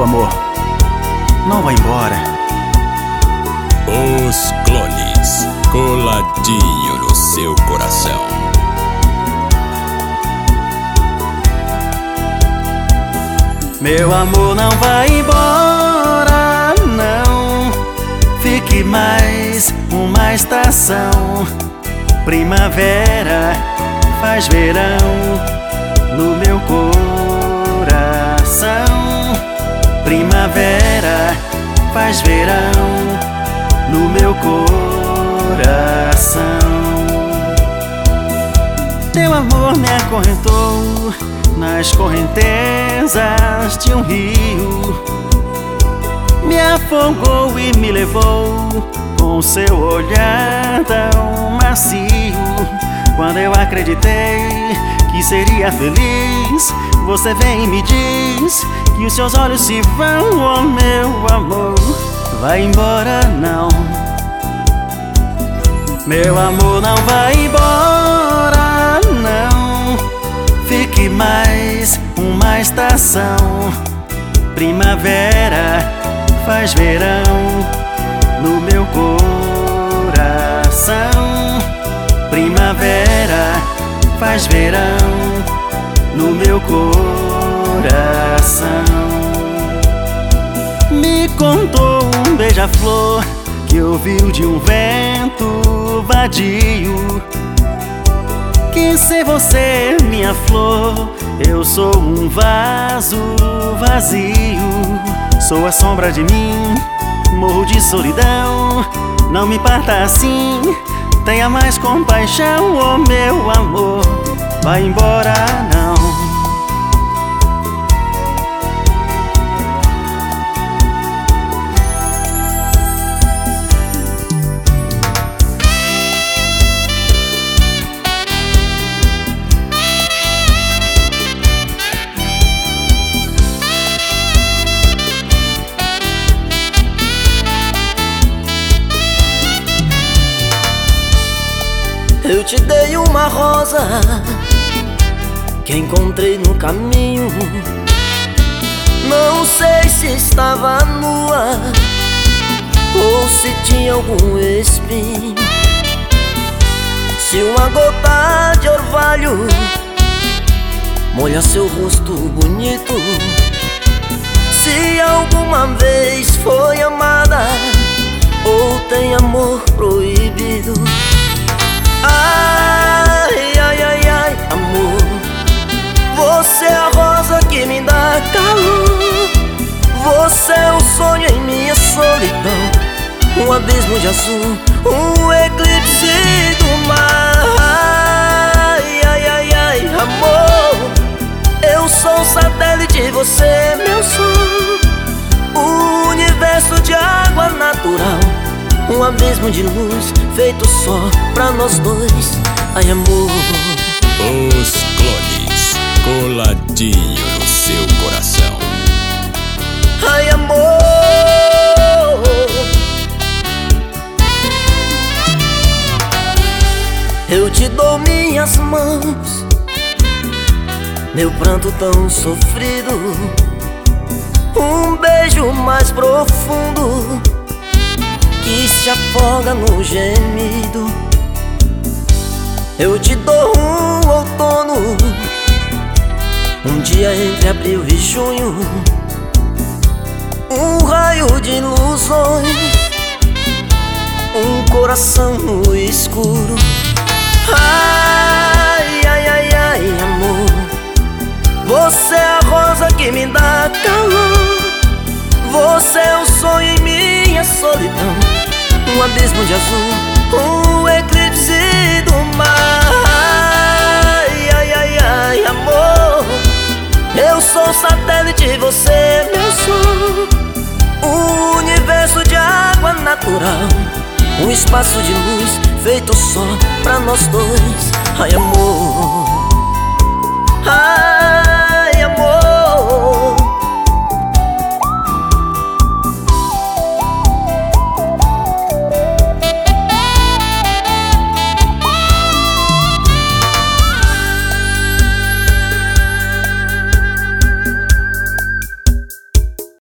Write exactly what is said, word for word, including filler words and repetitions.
meu amor, não vá embora. Os Clones, coladinho no seu coração. Meu amor, não vai embora, não. Fique mais uma estação. Primavera faz verão no meu coração. Primavera faz verão no meu coração. Teu amor me acorrentou nas correntezas de um rio, me afogou e me levou com seu olhar tão macio. Quando eu acreditei que seria feliz, você vem e me diz que os seus olhos se vão. Oh meu amor, vai embora não. Meu amor, não vai embora não. Fique mais uma estação. Primavera faz verão no meu coração. Primavera faz verão no meu coração. Me contou um beija-flor que ouviu de um vento vadio, que sem você, minha flor, eu sou um vaso vazio. Sou a sombra de mim, morro de solidão. Não me parta assim, tenha mais compaixão. Oh meu amor, vai embora não. Eu te dei uma rosa que encontrei no caminho. Não sei se estava nua ou se tinha algum espinho. Se uma gota de orvalho molha seu rosto bonito, se alguma vez foi amada ou tem amor proibido. Ai, ai, ai, ai, amor, você é a rosa que me dá calor. Você é um sonho em minha solidão, um abismo de azul, um eclipse do mar. Ai, ai, ai, ai, amor, eu sou um satélite, você é meu sol. Um universo de água natural, um abismo de luz feito só pra nós dois. Ai, amor. Os Clones, coladinho no seu coração. Ai, amor. Eu te dou minhas mãos, meu pranto tão sofrido, um beijo mais profundo que se afoga no gemido. Eu te dou um outono, um dia entre abril e junho, um raio de ilusões, um coração no escuro. Ai, ai, ai, ai, amor, você é a rosa que me dá calor. Você é um sonho em minha solidão, um abismo de azul, um eclipse do mar. Ai, ai, ai, ai, amor, eu sou um satélite, você é meu sol. Um universo de água natural, um espaço de luz feito só pra nós dois. Ai, amor.